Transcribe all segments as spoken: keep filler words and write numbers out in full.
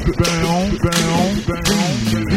bound, bound, bound.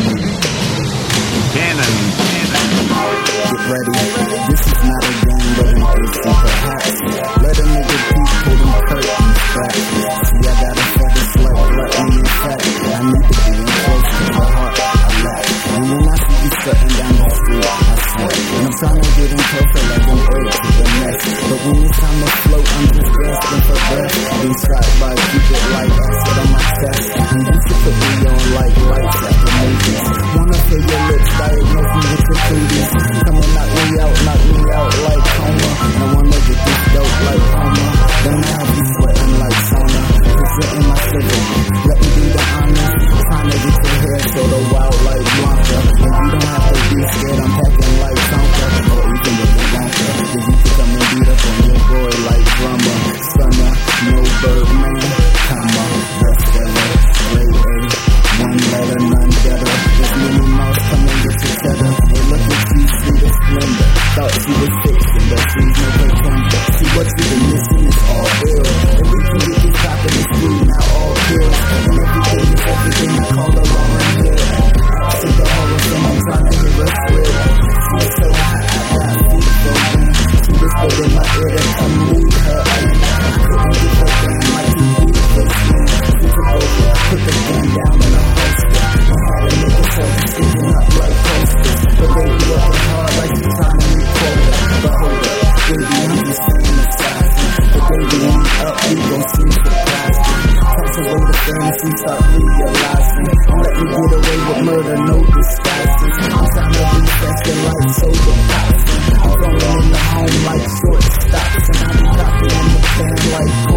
Cannon, cannon. Get ready, this is not a game, but an A C perhaps. Let a nigga peek, pull them curtains back. See, I got a feather slut, gluttony in fact. I need to be in close to the heart, I lack. And when I see you strutting down the street, I sweat. And I'm trying to get in closer like an egg to the nest. But when it's time to float, I'm just gasping for breath. Been shot by Cupid like acid on my chest. And you should put me on like lights after movies. Wanna feel your lips, diagnose me with your cooties. Come and knock me out, knock me out like coma. I wanna get this dope like Homer. Then I have you sweating like sauna. Presenting my sliver, let me do the honors. Trying to get your hair so the wild like Blanca. And you don't have to be scared, I'm packing like Tonka. Or even with the Blanca, cause you can come and beat up on your boy like drummer. Stunner, no Birdman, comma, bestseller, grade A. One letter, none better. This Minnie Mouse coming with your cheddar. Hey, look at you, see the splendor. Thought she was fixing, but she's no pretender. See what you been missing is all real. And we can get this top in the street, now all kills. And everything is everything, I call her Lauren Hill. See the horror film, I'm trying to hear her squeal. She was so hot, I got feet broken. She whispered in my ear that come meet her. I couldn't get her down like you beautiful skin. She took over, put the gun down in a holster. I had a nigga so sticking up like posters. But they be working hard like you trying to meet quota. But hold up, baby, I'm just saying assassin. But baby, when we up, we gon' see surprised. Toss away the fantasy, start realizing. Don't let me get away with murder, no disguising. I'm trying to be fresh and life sober pops. I'm throwing in the home like short stops. And I be dropping in the fan like